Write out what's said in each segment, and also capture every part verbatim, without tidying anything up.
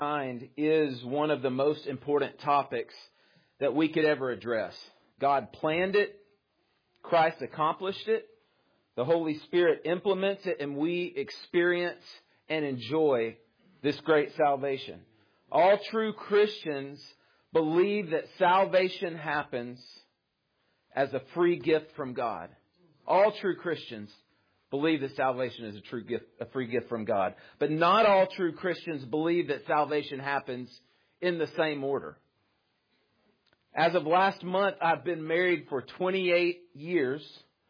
Mind is one of the most important topics that we could ever address. God planned it. Christ accomplished it. The Holy Spirit implements it, and we experience and enjoy this great salvation. All true Christians believe that salvation happens as a free gift from God. All true Christians believe that salvation is a true gift, a free gift from God. But not all true Christians believe that salvation happens in the same order. As of last month, I've been married for twenty-eight years.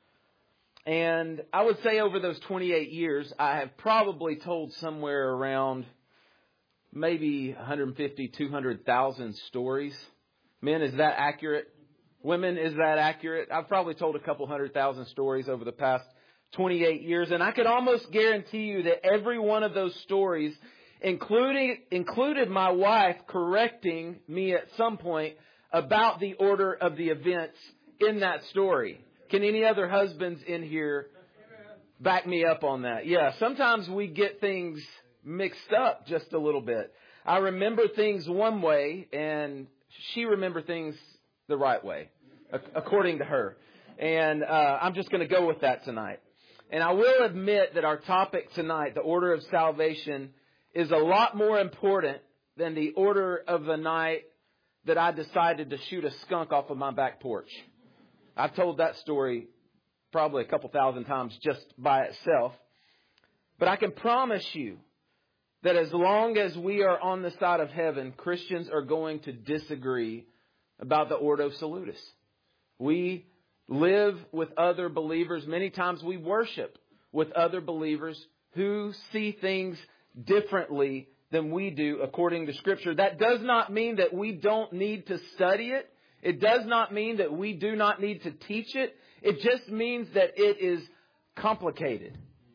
And I would say over those twenty-eight years, I have probably told somewhere around maybe one hundred fifty, two hundred thousand stories. Men, is that accurate? Women, is that accurate? I've probably told a couple hundred thousand stories over the past twenty-eight years. And I could almost guarantee you that every one of those stories, including included my wife correcting me at some point about the order of the events in that story. Can any other husbands in here back me up on that? Yeah, sometimes we get things mixed up just a little bit. I remember things one way, and she remembered things the right way, according to her. And uh, I'm just going to go with that tonight. And I will admit that our topic tonight, the order of salvation, is a lot more important than the order of the night that I decided to shoot a skunk off of my back porch. I've told that story probably a couple thousand times just by itself. But I can promise you that as long as we are on the side of heaven, Christians are going to disagree about the Ordo Salutis. We live with other believers. Many times we worship with other believers who see things differently than we do according to Scripture. That does not mean that we don't need to study it. It does not mean that we do not need to teach it. It just means that it is complicated.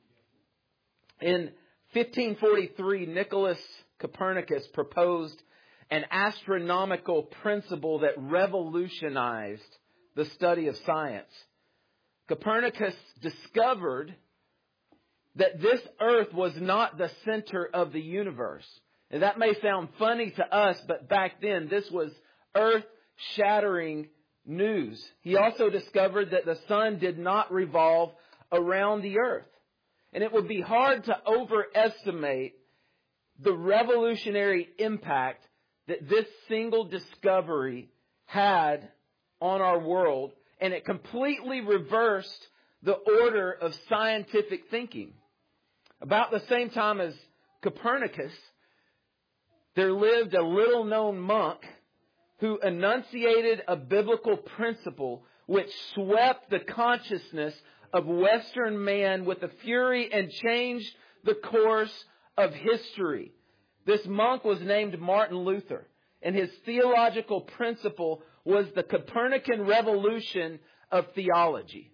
In fifteen forty-three, Nicholas Copernicus proposed an astronomical principle that revolutionized the study of science. Copernicus discovered that this earth was not the center of the universe. And that may sound funny to us, but back then this was earth-shattering news. He also discovered that the sun did not revolve around the earth. And it would be hard to overestimate the revolutionary impact that this single discovery had on our world. And it completely reversed the order of scientific thinking. About the same time as Copernicus, there lived a little-known monk who enunciated a biblical principle which swept the consciousness of Western man with a fury and changed the course of history. This monk was named Martin Luther, and his theological principle was the Copernican revolution of theology.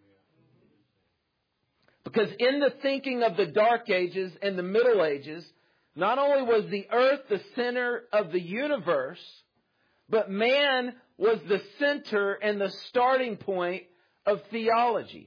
Because in the thinking of the Dark Ages and the Middle Ages, not only was the earth the center of the universe, but man was the center and the starting point of theology.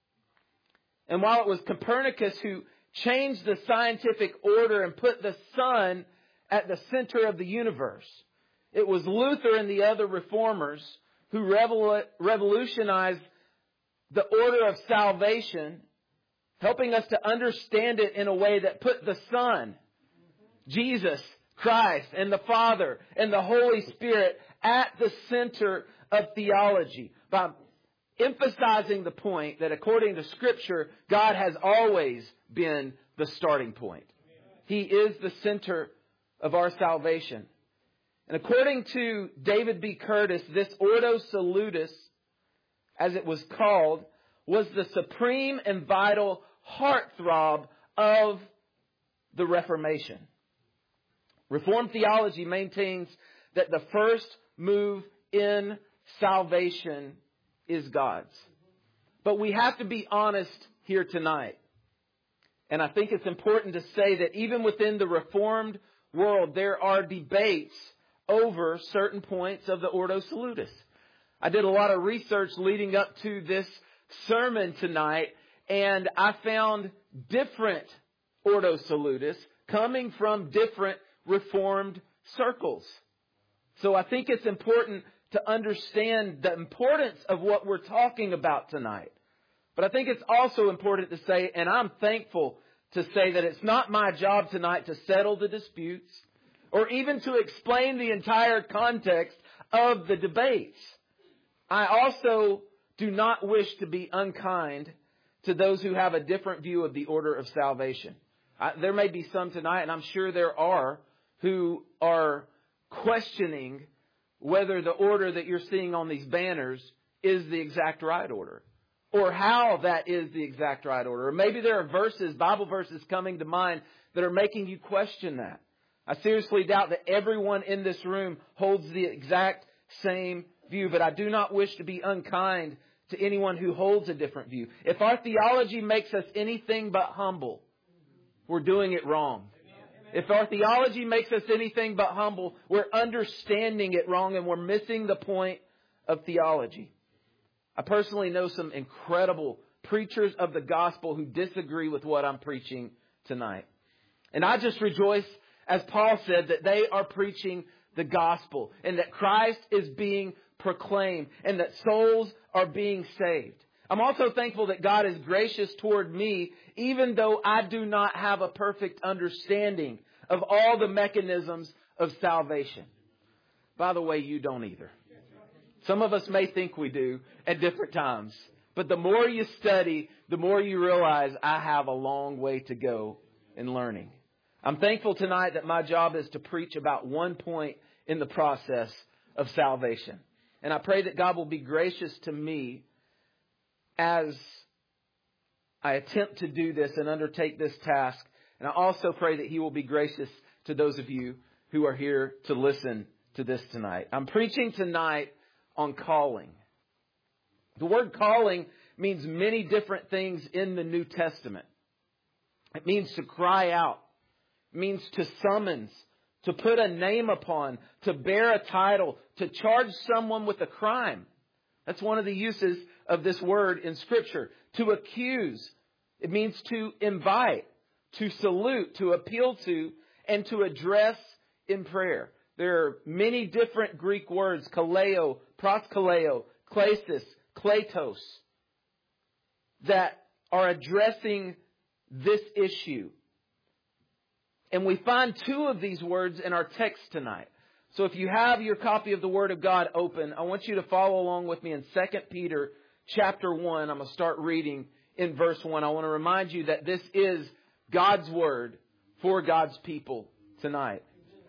And while it was Copernicus who changed the scientific order and put the sun at the center of the universe, it was Luther and the other reformers who revol- revolutionized the order of salvation, helping us to understand it in a way that put the Son, Jesus Christ, and the Father and the Holy Spirit at the center of theology, by emphasizing the point that according to Scripture, God has always been the starting point. He is the center of our salvation. And according to David B. Curtis, this Ordo Salutis, as it was called, was the supreme and vital heartthrob of the Reformation. Reformed theology maintains that the first move in salvation is God's. But we have to be honest here tonight. And I think it's important to say that even within the Reformed world, there are debates over certain points of the Ordo Salutis. I did a lot of research leading up to this sermon tonight, and I found different Ordo Salutis coming from different Reformed circles. So I think it's important to understand the importance of what we're talking about tonight. But I think it's also important to say, and I'm thankful to say, that it's not my job tonight to settle the disputes or even to explain the entire context of the debates. I also do not wish to be unkind to those who have a different view of the order of salvation. I, there may be some tonight, and I'm sure there are, who are questioning whether the order that you're seeing on these banners is the exact right order, or how that is the exact right order. Or maybe there are verses, Bible verses coming to mind that are making you question that. I seriously doubt that everyone in this room holds the exact same view, but I do not wish to be unkind to anyone who holds a different view. If our theology makes us anything but humble, we're doing it wrong. If our theology makes us anything but humble, we're understanding it wrong and we're missing the point of theology. I personally know some incredible preachers of the gospel who disagree with what I'm preaching tonight. And I just rejoice, as Paul said, that they are preaching the gospel and that Christ is being proclaimed and that souls are being saved. I'm also thankful that God is gracious toward me, even though I do not have a perfect understanding of all the mechanisms of salvation. By the way, you don't either. Some of us may think we do at different times. But the more you study, the more you realize I have a long way to go in learning. I'm thankful tonight that my job is to preach about one point in the process of salvation. And I pray that God will be gracious to me as I attempt to do this and undertake this task. And I also pray that He will be gracious to those of you who are here to listen to this tonight. I'm preaching tonight on calling. The word calling means many different things in the New Testament. It means to cry out. It means to summons, to put a name upon, to bear a title, to charge someone with a crime. That's one of the uses of this word in Scripture. To accuse. It means to invite, to salute, to appeal to, and to address in prayer. There are many different Greek words, kaleo, proskaleo, klesis, kletos, that are addressing this issue. And we find two of these words in our text tonight. So if you have your copy of the Word of God open, I want you to follow along with me in Second Peter chapter one. I'm going to start reading in verse one. I want to remind you that this is God's Word for God's people tonight.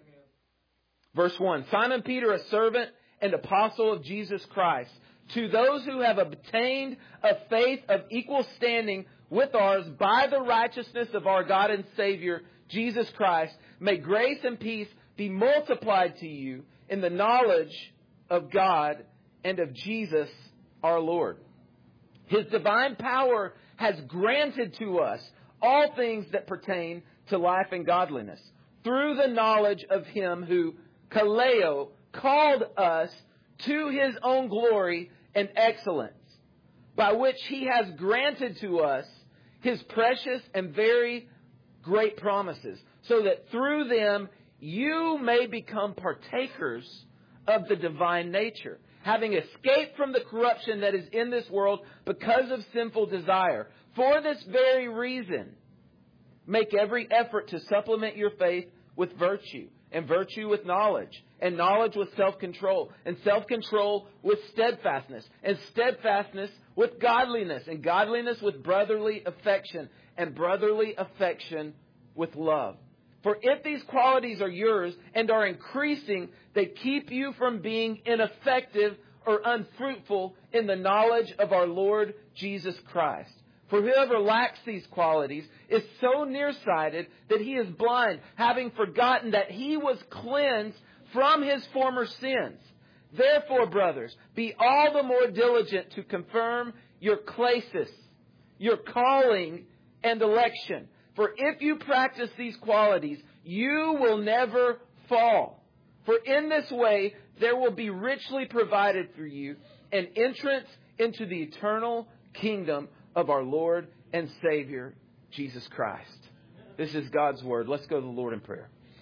Verse one, Simon Peter, a servant and apostle of Jesus Christ, to those who have obtained a faith of equal standing with ours by the righteousness of our God and Savior, Jesus Christ, may grace and peace be multiplied to you in the knowledge of God and of Jesus our Lord. His divine power has granted to us all things that pertain to life and godliness through the knowledge of Him who, kaleo, called us to His own glory and excellence, by which He has granted to us His precious and very great promises, so that through them you may become partakers of the divine nature, having escaped from the corruption that is in this world because of sinful desire. For this very reason, make every effort to supplement your faith with virtue, and virtue with knowledge, and knowledge with self-control, and self-control with steadfastness, and steadfastness with godliness, and godliness with brotherly affection, and brotherly affection with love. For if these qualities are yours and are increasing, they keep you from being ineffective or unfruitful in the knowledge of our Lord Jesus Christ. For whoever lacks these qualities is so nearsighted that he is blind, having forgotten that he was cleansed from his former sins. Therefore, brothers, be all the more diligent to confirm your klesis, your calling and election. For if you practice these qualities, you will never fall. For in this way, there will be richly provided for you an entrance into the eternal kingdom of our Lord and Savior, Jesus Christ. This is God's Word. Let's go to the Lord in prayer.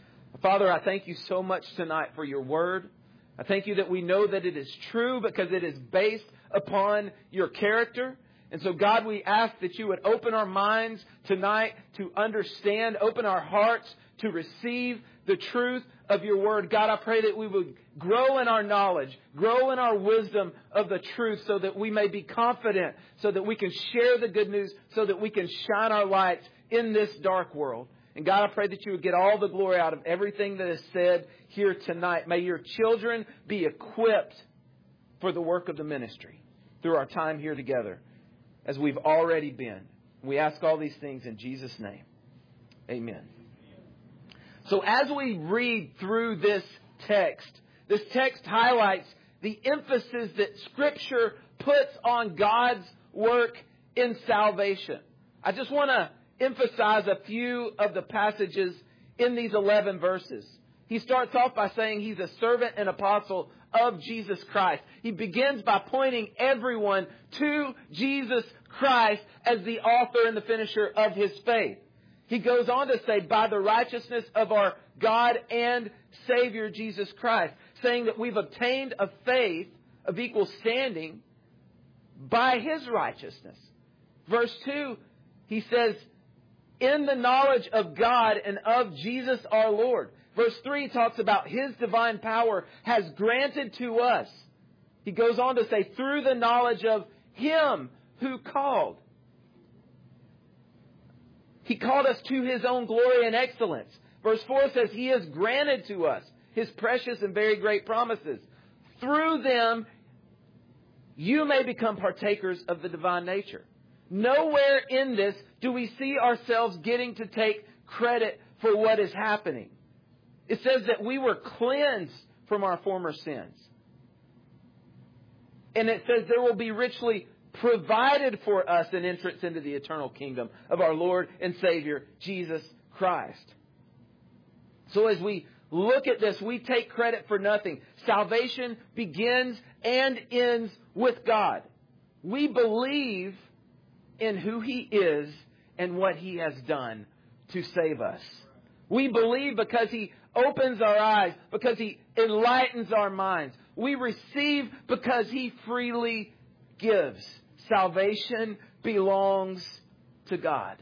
Father, I thank you so much tonight for your word. I thank you that we know that it is true because it is based upon your character. And so, God, we ask that you would open our minds tonight to understand, open our hearts to receive the truth of your word. God, I pray that we would grow in our knowledge, grow in our wisdom of the truth so that we may be confident, so that we can share the good news, so that we can shine our lights in this dark world. And God, I pray that you would get all the glory out of everything that is said here tonight. May your children be equipped for the work of the ministry through our time here together, as we've already been. We ask all these things in Jesus' name. Amen. So as we read through this text, this text highlights the emphasis that Scripture puts on God's work in salvation. I just want to emphasize a few of the passages in these eleven verses. He starts off by saying he's a servant and apostle of Jesus Christ. He begins by pointing everyone to Jesus Christ as the author and the finisher of his faith. He goes on to say, by the righteousness of our God and Savior Jesus Christ, saying that we've obtained a faith of equal standing by His righteousness. Verse two, he says, in the knowledge of God and of Jesus our Lord. Verse three talks about His divine power has granted to us. He goes on to say, through the knowledge of Him who called. He called us to His own glory and excellence. Verse four says, He has granted to us His precious and very great promises. Through them, you may become partakers of the divine nature. Nowhere in this do we see ourselves getting to take credit for what is happening. It says that we were cleansed from our former sins. And it says there will be richly provided for us an entrance into the eternal kingdom of our Lord and Savior, Jesus Christ. So as we look at this, we take credit for nothing. Salvation begins and ends with God. We believe in who He is and what He has done to save us. We believe because He opens our eyes, because He enlightens our minds. We receive because He freely gives. Salvation belongs to God.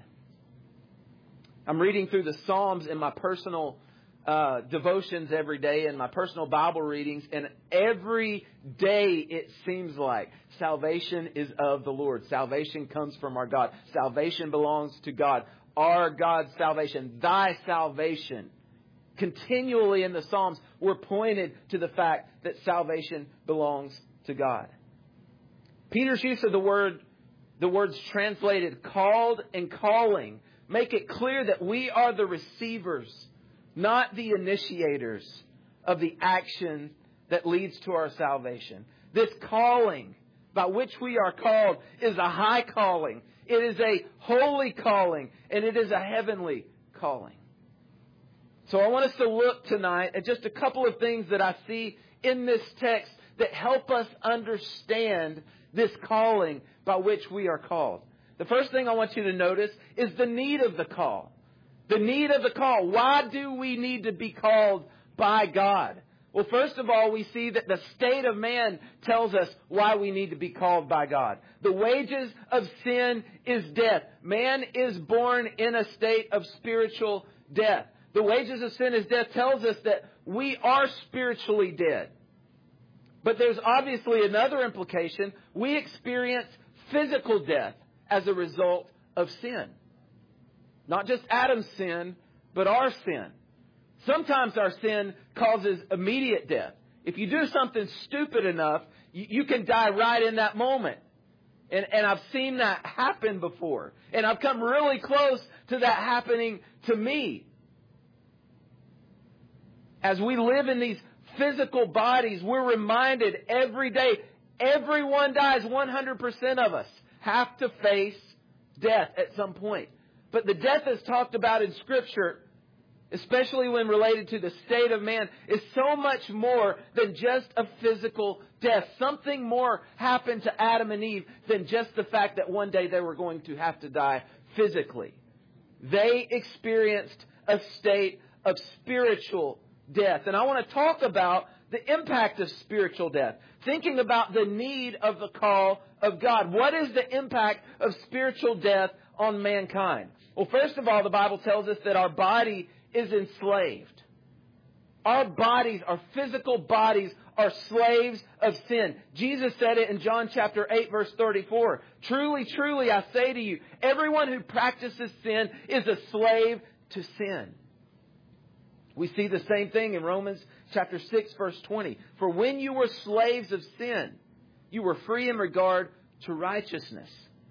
I'm reading through the Psalms in my personal uh, devotions every day and my personal Bible readings, and every day it seems like salvation is of the Lord. Salvation comes from our God. Salvation belongs to God. Our God's salvation, thy salvation. Continually in the Psalms, we're pointed to the fact that salvation belongs to God. Peter's use of the word, the words translated called and calling, make it clear that we are the receivers, not the initiators of the action that leads to our salvation. This calling by which we are called is a high calling. It is a holy calling, and it is a heavenly calling. So I want us to look tonight at just a couple of things that I see in this text that help us understand this calling by which we are called. The first thing I want you to notice is the need of the call. The need of the call. Why do we need to be called by God? Well, first of all, we see that the state of man tells us why we need to be called by God. The wages of sin is death. Man is born in a state of spiritual death. The wages of sin is death tells us that we are spiritually dead. But there's obviously another implication. We experience physical death as a result of sin. Not just Adam's sin, but our sin. Sometimes our sin causes immediate death. If you do something stupid enough, you, you can die right in that moment. And, and I've seen that happen before. And I've come really close to that happening to me. As we live in these physical bodies, we're reminded every day, everyone dies. one hundred percent of us have to face death at some point. But the death that's talked about in Scripture, especially when related to the state of man, is so much more than just a physical death. Something more happened to Adam and Eve than just the fact that one day they were going to have to die physically. They experienced a state of spiritual death. And I want to talk about the impact of spiritual death. Thinking about the need of the call of God. What is the impact of spiritual death on mankind? Well, first of all, the Bible tells us that our body is enslaved. Our bodies, our physical bodies, are slaves of sin. Jesus said it in John chapter eight, verse thirty-four. Truly, truly, I say to you, everyone who practices sin is a slave to sin. We see the same thing in Romans chapter six, verse twenty. For when you were slaves of sin, you were free in regard to righteousness.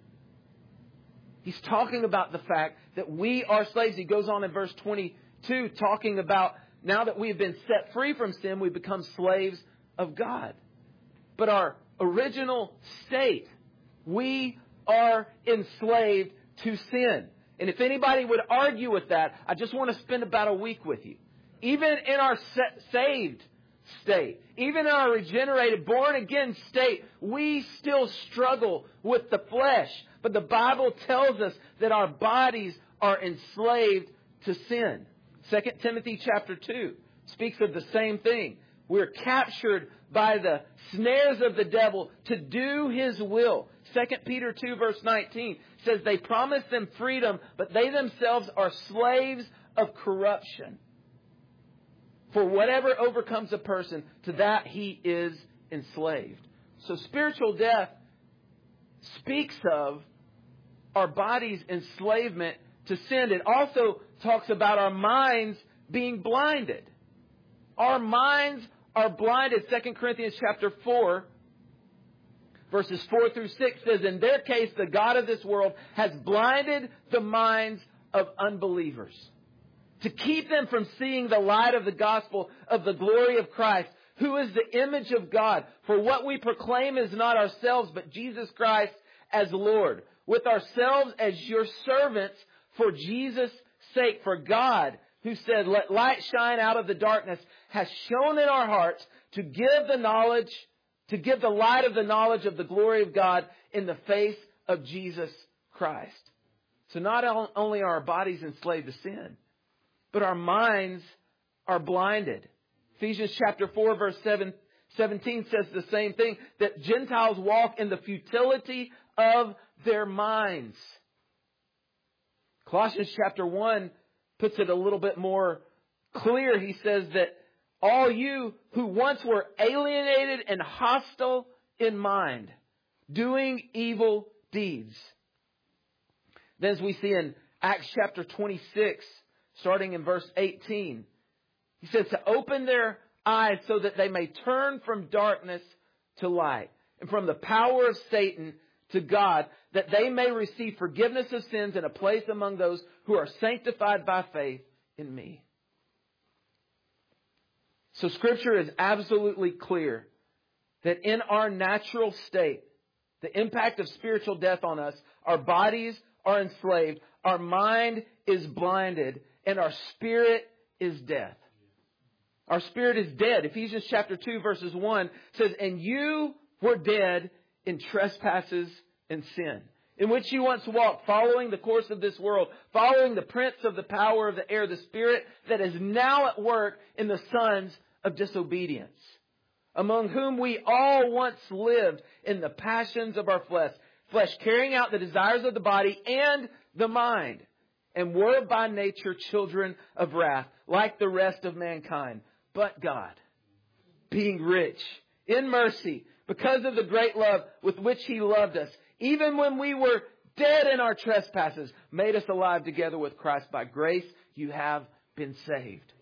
He's talking about the fact that we are slaves. He goes on in verse twenty-two talking about now that we have been set free from sin, we become slaves of God. But our original state, we are enslaved to sin. And if anybody would argue with that, I just want to spend about a week with you. Even in our saved state, even in our regenerated, born again state, we still struggle with the flesh. But the Bible tells us that our bodies are enslaved to sin. Second Timothy chapter two speaks of the same thing. We're captured by the snares of the devil to do his will. Second Peter two verse nineteen says they promise them freedom, but they themselves are slaves of corruption. For whatever overcomes a person, to that he is enslaved. So spiritual death speaks of our body's enslavement to sin. It also talks about our minds being blinded. Our minds are blinded. Second Corinthians chapter four, verses four through six says, in their case, the God of this world has blinded the minds of unbelievers to keep them from seeing the light of the gospel of the glory of Christ, who is the image of God. For what we proclaim is not ourselves, but Jesus Christ as Lord, with ourselves as your servants for Jesus' sake. For God, who said, let light shine out of the darkness, has shone in our hearts to give the knowledge, to give the light of the knowledge of the glory of God in the face of Jesus Christ. So not only are our bodies enslaved to sin, but our minds are blinded. Ephesians chapter four verse seven, seventeen says the same thing, that Gentiles walk in the futility of their minds. Colossians chapter one puts it a little bit more clear. He says that all you who once were alienated and hostile in mind, doing evil deeds. Then as we see in Acts chapter twenty-six, starting in verse eighteen, he says to open their eyes so that they may turn from darkness to light and from the power of Satan to God, that they may receive forgiveness of sins and a place among those who are sanctified by faith in me. So Scripture is absolutely clear that in our natural state, the impact of spiritual death on us, our bodies are enslaved, our mind is blinded, and our spirit is death. Our spirit is dead. Ephesians chapter two verses one says, and you were dead in trespasses and sin, in which you once walked, following the course of this world, following the prince of the power of the air, the spirit that is now at work in the sons of disobedience, among whom we all once lived in the passions of our flesh, flesh carrying out the desires of the body and the mind, and were by nature children of wrath, like the rest of mankind. But God, being rich in mercy, because of the great love with which He loved us, even when we were dead in our trespasses, made us alive together with Christ. By grace you have been saved.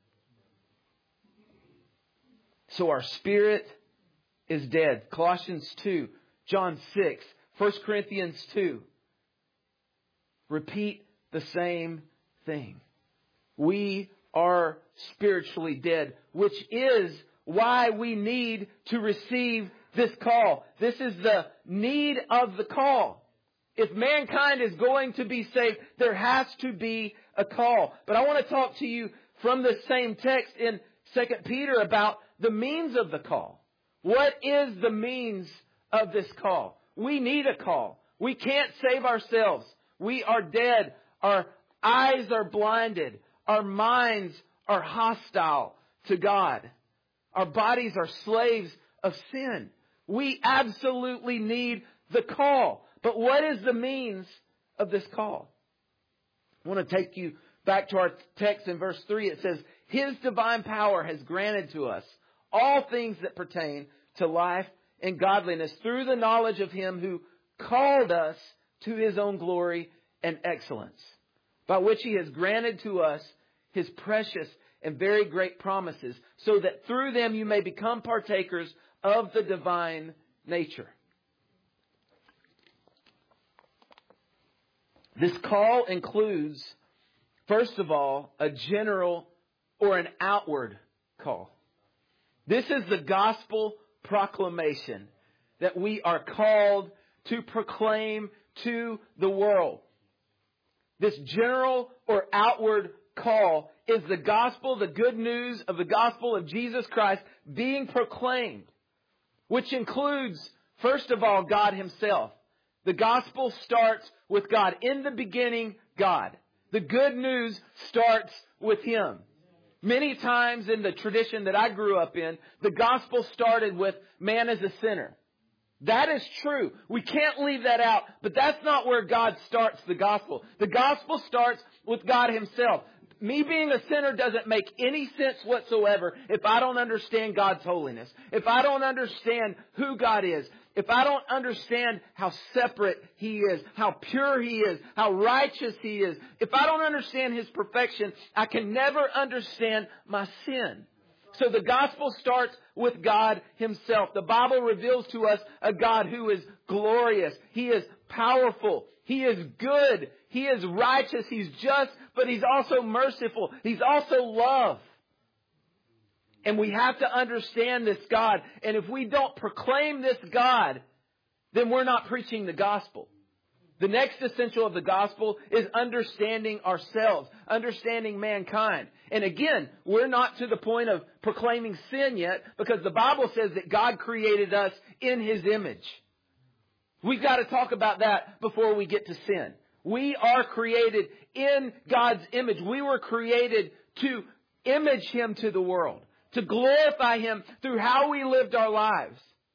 So our spirit is dead. Colossians two, John six, First Corinthians two. Repeat the same thing. We are spiritually dead, which is why we need to receive this call. This is the need of the call. If mankind is going to be saved, there has to be a call. But I want to talk to you from the same text in Second Peter about the means of the call. What is the means of this call? We need a call. We can't save ourselves. We are dead. Our eyes are blinded. Our minds are hostile to God. Our bodies are slaves of sin. We absolutely need the call. But what is the means of this call? I want to take you back to our text in verse three. It says, His divine power has granted to us all things that pertain to life and godliness through the knowledge of Him who called us to His own glory and excellence, by which He has granted to us His precious and very great promises, so that through them you may become partakers of the divine nature. This call includes, first of all, a general or an outward call. This is the gospel proclamation that we are called to proclaim to the world. This general or outward call is the gospel, the good news of the gospel of Jesus Christ being proclaimed, which includes, first of all, God Himself. The gospel starts with God. In the beginning, God. The good news starts with Him. Many times in the tradition that I grew up in, the gospel started with man as a sinner. That is true. We can't leave that out. But that's not where God starts the gospel. The gospel starts with God Himself. Me being a sinner doesn't make any sense whatsoever if I don't understand God's holiness. If I don't understand who God is. If I don't understand how separate He is, how pure He is, how righteous He is. If I don't understand His perfection, I can never understand my sin. So the gospel starts with God Himself. The Bible reveals to us a God who is glorious. He is powerful. He is good. He is righteous. He's just, but He's also merciful. He's also love. And we have to understand this God. And if we don't proclaim this God, then we're not preaching the gospel. The next essential of the gospel is understanding ourselves, understanding mankind. And again, we're not to the point of proclaiming sin yet, because the Bible says that God created us in His image. We've got to talk about that before we get to sin. We are created in God's image. We were created to image Him to the world, to glorify Him through how we lived our lives.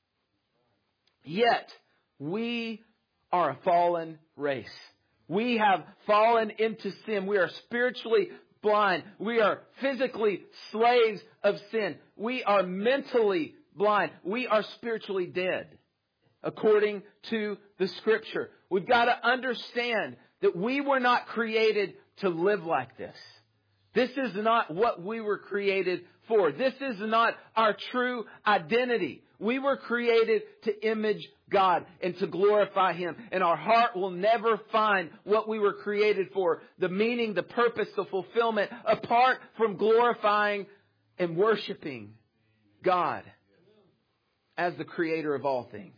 Yet, we are a fallen race. We have fallen into sin. We are spiritually blind. We are physically slaves of sin. We are mentally blind. We are spiritually dead, according to the Scripture. We've got to understand that we were not created to live like this. This is not what we were created for. This is not our true identity. We were created to image God and to glorify Him. And our heart will never find what we were created for, the meaning, the purpose, the fulfillment, apart from glorifying and worshiping God as the creator of all things.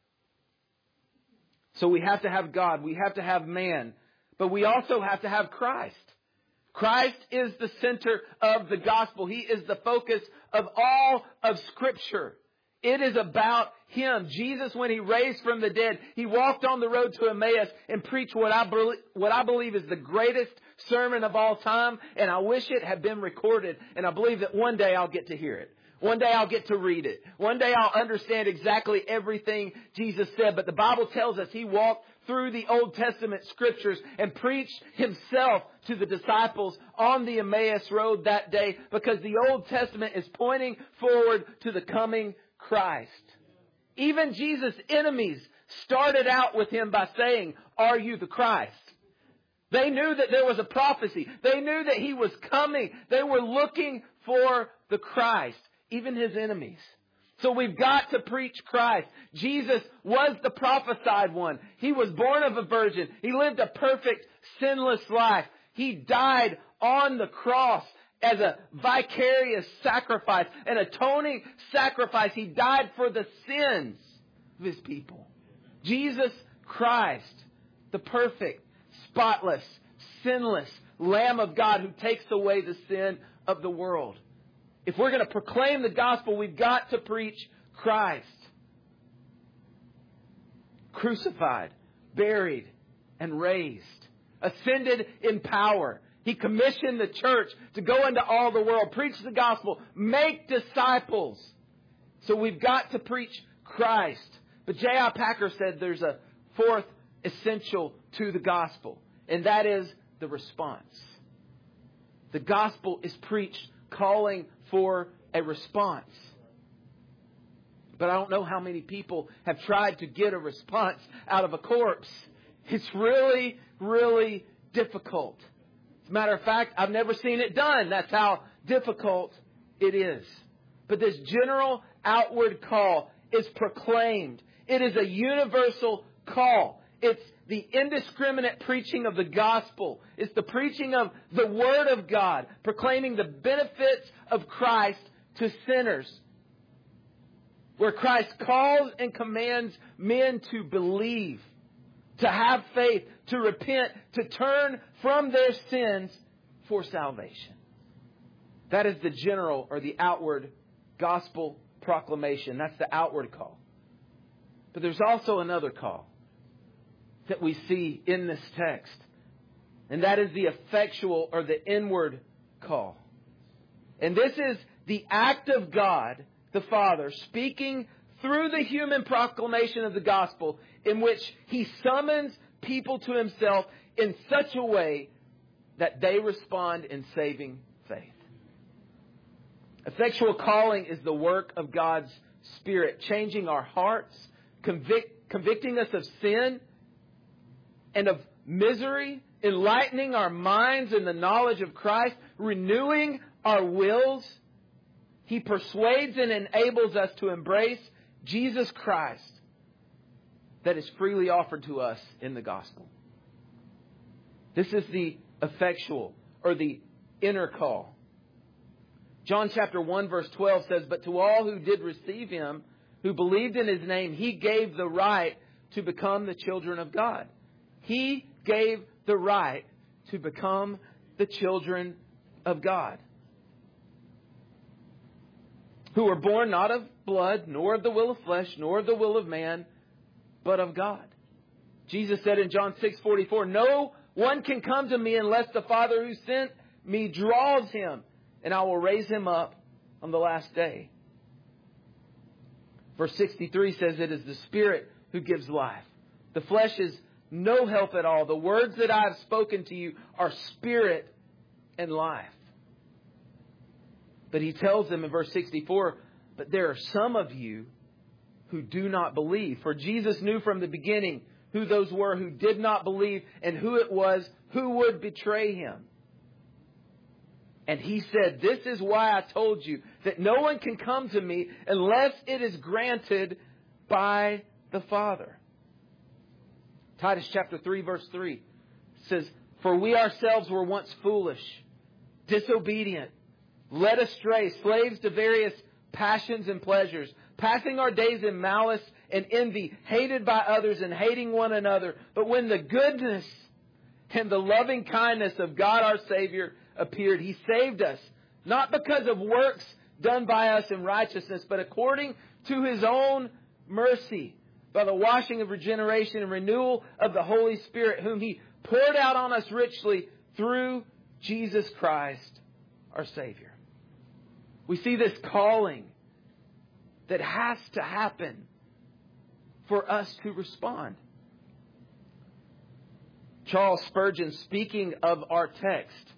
So we have to have God. We have to have man. But we also have to have Christ. Christ is the center of the gospel. He is the focus of all of Scripture. It is about Him. Jesus, when He raised from the dead, He walked on the road to Emmaus and preached what I, be- what I believe is the greatest sermon of all time. And I wish it had been recorded. And I believe that one day I'll get to hear it. One day I'll get to read it. One day I'll understand exactly everything Jesus said. But the Bible tells us He walked through the Old Testament Scriptures and preached Himself to the disciples on the Emmaus Road that day, because the Old Testament is pointing forward to the coming Christ. Even Jesus' enemies started out with Him by saying, "Are you the Christ?" They knew that there was a prophecy. They knew that He was coming. They were looking for the Christ, even His enemies. So we've got to preach Christ. Jesus was the prophesied one. He was born of a virgin. He lived a perfect, sinless life. He died on the cross as a vicarious sacrifice, an atoning sacrifice. He died for the sins of His people. Jesus Christ, the perfect, spotless, sinless Lamb of God who takes away the sin of the world. If we're going to proclaim the gospel, we've got to preach Christ. Crucified, buried, and raised. Ascended in power. He commissioned the church to go into all the world, preach the gospel, make disciples. So we've got to preach Christ. But J I Packer said there's a fourth essential to the gospel, and that is the response. The gospel is preached calling for a response. But I don't know how many people have tried to get a response out of a corpse. It's really, really difficult. As a matter of fact, I've never seen it done. That's how difficult it is. But this general outward call is proclaimed. It is a universal call. It's the indiscriminate preaching of the gospel. It's the preaching of the Word of God, proclaiming the benefits of Christ to sinners. Where Christ calls and commands men to believe, to have faith, to repent, to turn from their sins for salvation. That is the general or the outward gospel proclamation. That's the outward call. But there's also another call that we see in this text. And that is the effectual or the inward call. And this is the act of God, the Father, speaking through the human proclamation of the gospel, in which He summons people to Himself in such a way that they respond in saving faith. Effectual calling is the work of God's Spirit, changing our hearts, convict, convicting us of sin and of misery, enlightening our minds in the knowledge of Christ, renewing our wills. He persuades and enables us to embrace Jesus Christ that is freely offered to us in the gospel. This is the effectual or the inner call. John chapter one verse twelve says, "But to all who did receive Him, who believed in His name, He gave the right to become the children of God." He gave the right to become the children of God. Who were born not of blood, nor of the will of flesh, nor of the will of man, but of God. Jesus said in John six forty-four, "No one can come to me unless the Father who sent me draws him, and I will raise him up on the last day." Verse sixty-three says, "It is the Spirit who gives life. The flesh is no help at all. The words that I have spoken to you are spirit and life." But He tells them in verse sixty-four, "But there are some of you who do not believe." For Jesus knew from the beginning who those were who did not believe and who it was who would betray Him. And He said, "This is why I told you that no one can come to me unless it is granted by the Father." Titus chapter three verse three says, "For we ourselves were once foolish, disobedient, led astray, slaves to various passions and pleasures, passing our days in malice and envy, hated by others and hating one another. But when the goodness and the loving kindness of God our Savior appeared, He saved us, not because of works done by us in righteousness, but according to His own mercy, by the washing of regeneration and renewal of the Holy Spirit, whom He poured out on us richly through Jesus Christ, our Savior." We see this calling that has to happen for us to respond. Charles Spurgeon, speaking of our text,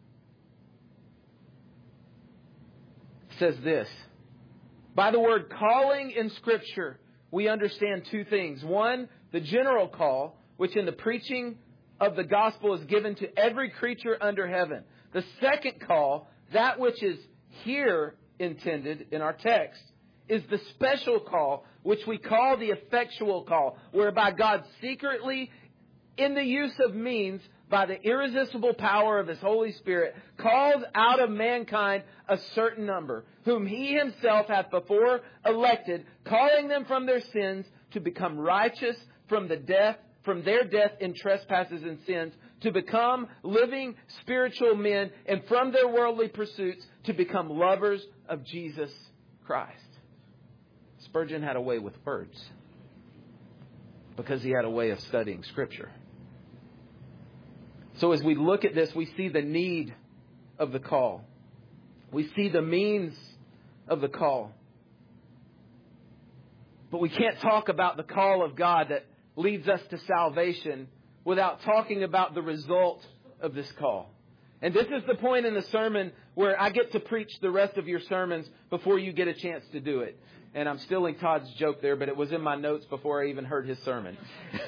says this: "By the word calling in Scripture, we understand two things. One, the general call, which in the preaching of the gospel is given to every creature under heaven. The second call, that which is here intended in our text, is the special call, which we call the effectual call, whereby God secretly, in the use of means, by the irresistible power of His Holy Spirit, calls out of mankind a certain number, whom He Himself hath before elected, calling them from their sins to become righteous from the death, from their death in trespasses and sins, to become living spiritual men, and from their worldly pursuits to become lovers of Jesus Christ." Spurgeon had a way with words because he had a way of studying Scripture. So as we look at this, we see the need of the call. We see the means of the call. But we can't talk about the call of God that leads us to salvation without talking about the result of this call. And this is the point in the sermon where I get to preach the rest of your sermons before you get a chance to do it. And I'm stealing Todd's joke there, but it was in my notes before I even heard his sermon.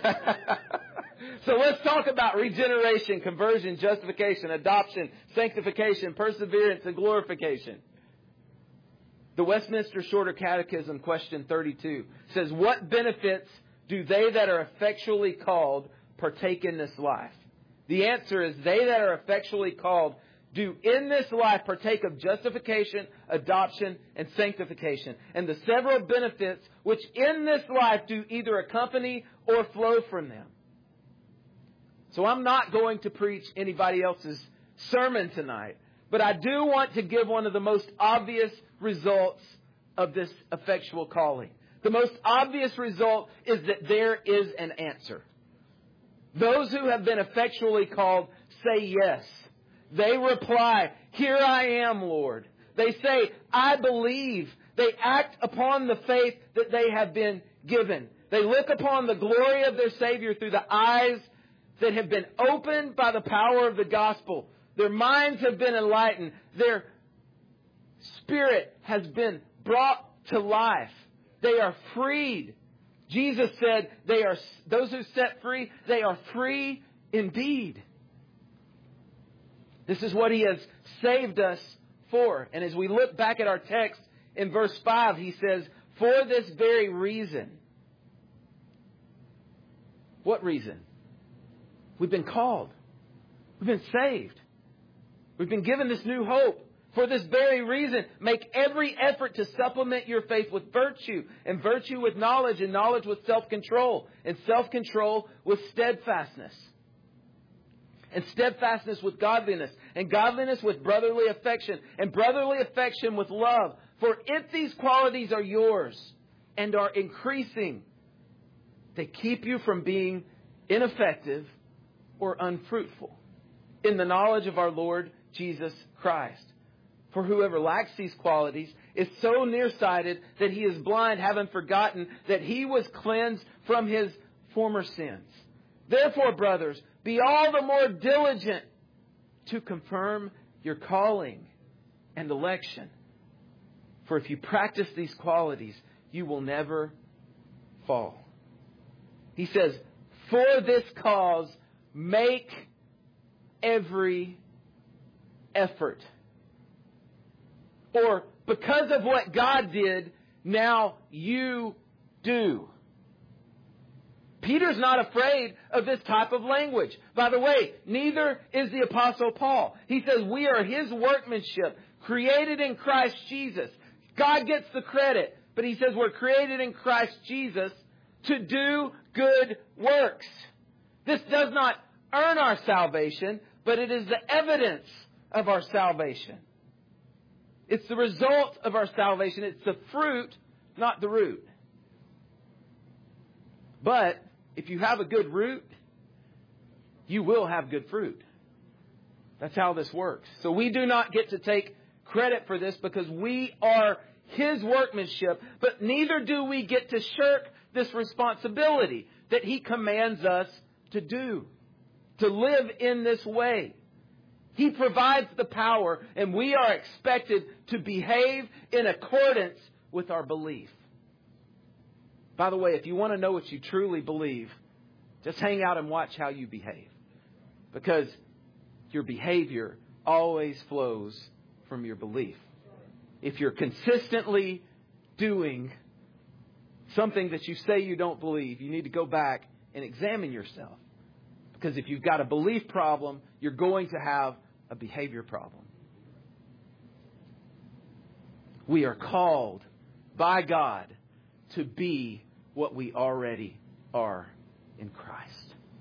So let's talk about regeneration, conversion, justification, adoption, sanctification, perseverance, and glorification. The Westminster Shorter Catechism, question thirty-two, says, what benefits do they that are effectually called partake in this life? The answer is they that are effectually called do in this life partake of justification, adoption, and sanctification, and the several benefits which in this life do either accompany or flow from them. So I'm not going to preach anybody else's sermon tonight, but I do want to give one of the most obvious results of this effectual calling. The most obvious result is that there is an answer. Those who have been effectually called say yes. They reply, here I am, Lord. They say, I believe. They act upon the faith that they have been given. They look upon the glory of their Savior through the eyes that have been opened by the power of the gospel. Their minds have been enlightened. Their spirit has been brought to life. They are freed. Jesus said, "They are those who set free, they are free indeed." This is what He has saved us for. And as we look back at our text in verse five, He says, "For this very reason." What reason? We've been called. We've been saved. We've been given this new hope. For this very reason, make every effort to supplement your faith with virtue, and virtue with knowledge, and knowledge with self-control, and self-control with steadfastness, and steadfastness with godliness, and godliness with brotherly affection, and brotherly affection with love. For if these qualities are yours and are increasing, they keep you from being ineffective or unfruitful in the knowledge of our Lord Jesus Christ. For whoever lacks these qualities is so nearsighted that he is blind, having forgotten that he was cleansed from his former sins. Therefore, brothers, be all the more diligent to confirm your calling and election. For if you practice these qualities, you will never fall. He says, for this cause, make every effort. Or because of what God did, now you do. Peter's not afraid of this type of language. By the way, neither is the Apostle Paul. He says we are His workmanship, created in Christ Jesus. God gets the credit, but He says we're created in Christ Jesus to do good works. This does not earn our salvation, but it is the evidence of our salvation. It's the result of our salvation. It's the fruit, not the root. But if you have a good root, you will have good fruit. That's how this works. So we do not get to take credit for this because we are His workmanship, but neither do we get to shirk this responsibility that He commands us to do, to live in this way. He provides the power, and we are expected to behave in accordance with our belief. By the way, if you want to know what you truly believe, just hang out and watch how you behave. Because your behavior always flows from your belief. If you're consistently doing something that you say you don't believe, you need to go back and examine yourself. Because if you've got a belief problem, you're going to have a behavior problem. We are called by God to be what we already are in Christ.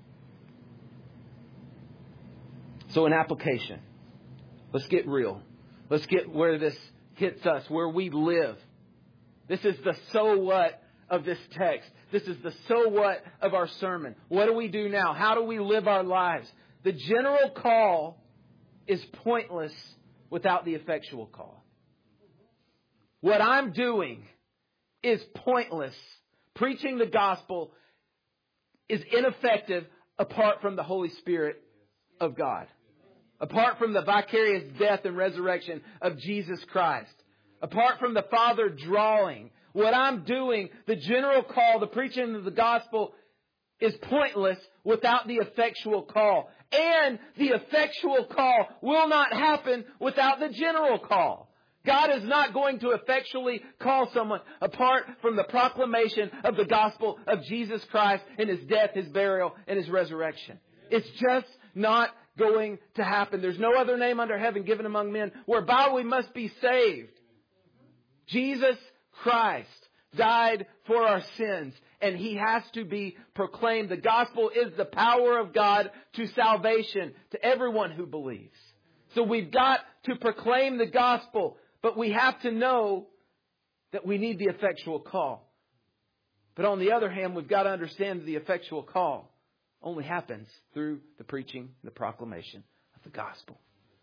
So an application. Let's get real. Let's get where this hits us, where we live. This is the so what of this text. This is the so what of our sermon. What do we do now? How do we live our lives? the general call is pointless without the effectual call. What I'm doing is pointless. Preaching the gospel is ineffective apart from the Holy Spirit of God. Apart from the vicarious death and resurrection of Jesus Christ. Apart from the Father drawing. What I'm doing, the general call, the preaching of the gospel, is pointless without the effectual call. And the effectual call will not happen without the general call. God is not going to effectually call someone apart from the proclamation of the gospel of Jesus Christ and His death, His burial, and His resurrection. It's just not going to happen. There's no other name under heaven given among men whereby we must be saved. Jesus Christ died for our sins, and He has to be proclaimed. The gospel is the power of God to salvation to everyone who believes. So we've got to proclaim the gospel, but we have to know that we need the effectual call. But on the other hand, we've got to understand that the effectual call only happens through the preaching, the proclamation of the gospel.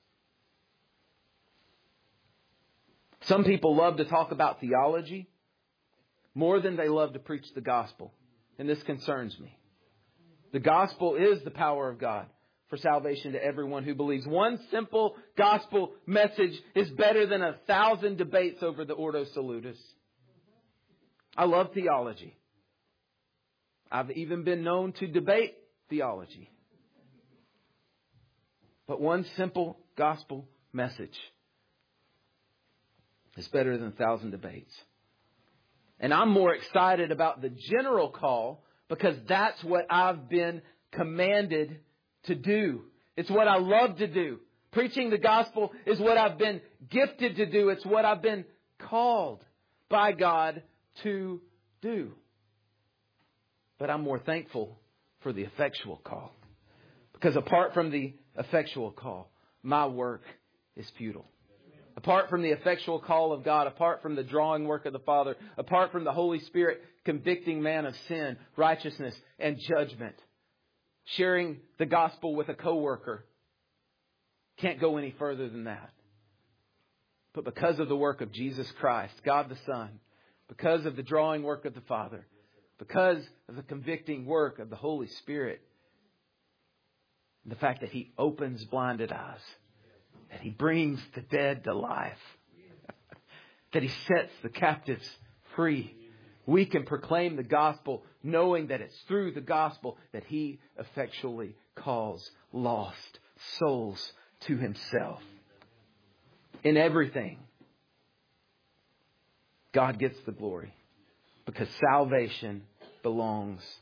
Some people love to talk about theology more than they love to preach the gospel. And this concerns me. The gospel is the power of God for salvation to everyone who believes. One simple gospel message is better than a thousand debates over the Ordo Salutis. I love theology. I've even been known to debate theology. But one simple gospel message is better than a thousand debates. And I'm more excited about the general call because that's what I've been commanded to do. It's what I love to do. Preaching the gospel is what I've been gifted to do. It's what I've been called by God to do. But I'm more thankful for the effectual call. Because apart from the effectual call, my work is futile. Apart from the effectual call of God, apart from the drawing work of the Father, apart from the Holy Spirit convicting man of sin, righteousness, and judgment, sharing the gospel with a coworker can't go any further than that. But because of the work of Jesus Christ, God the Son, because of the drawing work of the Father, because of the convicting work of the Holy Spirit, the fact that He opens blinded eyes, that He brings the dead to life, that He sets the captives free, we can proclaim the gospel knowing that it's through the gospel that He effectually calls lost souls to Himself. In everything, God gets the glory because salvation belongs